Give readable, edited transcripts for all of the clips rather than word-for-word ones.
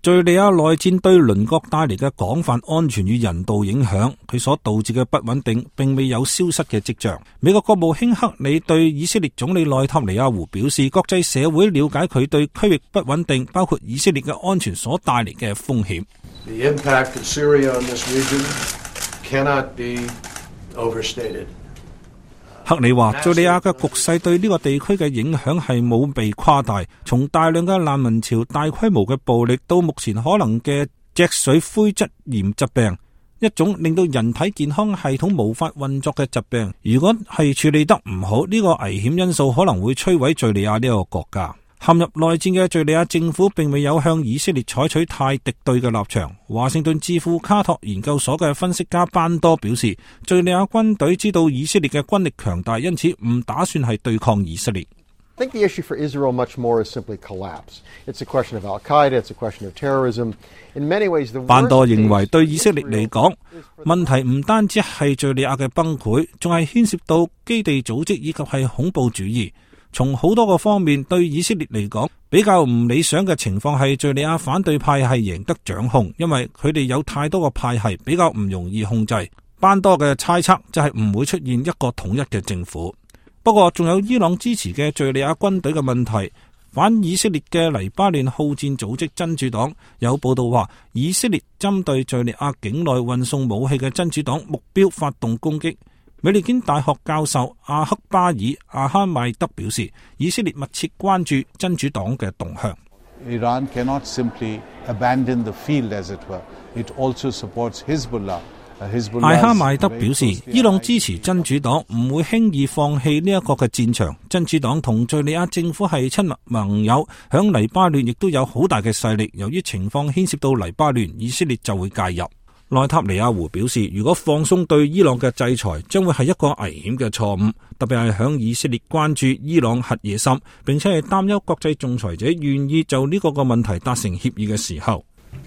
敘利亞內戰對鄰國帶嚟嘅廣泛安全與人道影響，佢所導致嘅不穩定並未有消失嘅跡象。美國國務卿克里對以色列總理內塔尼亞胡表示，國際社會了解佢對區域不穩定，包括以色列嘅安全所帶嚟嘅風險。 The impact of Syria on this region cannot be overstated. 克里話，敘利亞嘅局勢對呢個地區嘅影響係冇被誇大，從大量嘅難民潮、大規模嘅暴力到目前可能嘅脊髓灰質炎疾病，一種令到人體健康系統無法運作嘅疾病。如果係處理得唔好，呢個危險因素可能會摧毀敘利亞呢個國家。陷入內戰嘅敘利亞政府並未有向以色列採取太敵對嘅立場。華盛頓智庫卡托研究所嘅分析家班多表示，敘利亞軍隊知道以色列嘅軍力強大，因此唔打算係對抗以色列。 I think the issue for Israel much more is simply collapse. It's a question of Al-Qaeda, it's a question of terrorism. In many ways, the 班多認為對以色列嚟講，問題唔單止係敘利亞嘅崩潰，仲係牽涉到基地組織以及係恐怖主義。從好多個方面，對以色列嚟講，比較唔理想嘅情況係敘利亞反對派係贏得掌控，因為佢哋有太多個派系，比較唔容易控制。班多嘅猜測就係唔會出現一個統一嘅政府。不過仲有伊朗支持嘅敘利亞軍隊嘅問題。反以色列嘅黎巴嫩好戰組織真主黨有報道話，以色列針對敘利亞境內運送武器嘅真主黨目標發動攻擊。美利堅大學教授阿克巴爾阿哈邁德表示，以色列密切關注真主黨嘅動向。 Iran cannot simply abandon the field, as it were. It also supports Hezbollah. 艾哈邁德表示，伊朗支持真主黨，唔會輕易放棄呢一個嘅戰場。真主黨同敘利亞政府係親密盟友，響黎巴嫩亦都有好大嘅勢力。由於情況牽涉到黎巴嫩，以色列就會介入。內塔尼亞胡表示，如果放鬆對伊朗嘅制裁，將會係一個危險嘅錯誤，特別係響以色列關注伊朗核野心，並且係擔憂國際仲裁者願意就呢個問題達成協議嘅時候。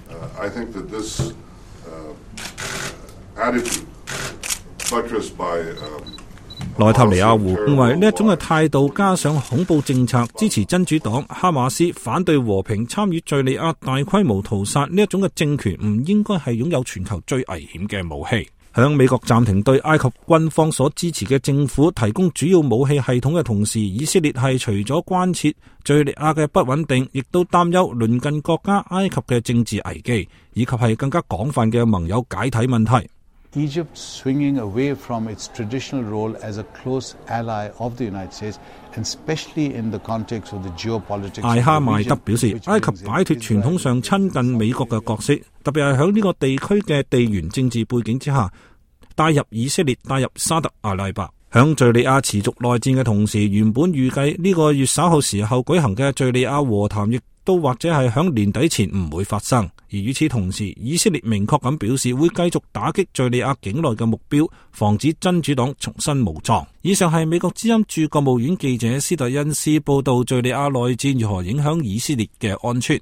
I think that this attitude buttressed by 內塔尼亞胡認為呢一種嘅態度，加上恐怖政策、支持真主黨、哈馬斯、反對和平、參與敘利亞大規模屠殺呢一種嘅政權，唔應該係擁有全球最危險嘅武器。響美國暫停對埃及軍方所支持嘅政府提供主要武器系統嘅同時，以色列係除咗關切敘利亞嘅不穩定，亦都擔憂鄰近國家埃及嘅政治危機，以及係更加廣泛嘅盟友解體問題。 Egypt swinging away from its traditional role as a close ally of the United States, and especially in the context of the geopolitics. 艾哈邁德表示，埃及擺脫傳統上親近美國嘅角色，特別係喺呢個地區嘅地緣政治背景之下，帶入以色列、帶入沙特阿拉伯。響敘利亞持續內戰嘅同時，原本預計呢個月稍後時候舉行嘅敘利亞和談，亦都或者係響年底前唔會發生。而與此同時，以色列明確咁表示會繼續打擊敘利亞境內嘅目標，防止真主黨重新武裝。以上係美國之音駐國務院記者斯特恩斯報道敘利亞內戰如何影響以色列嘅安全。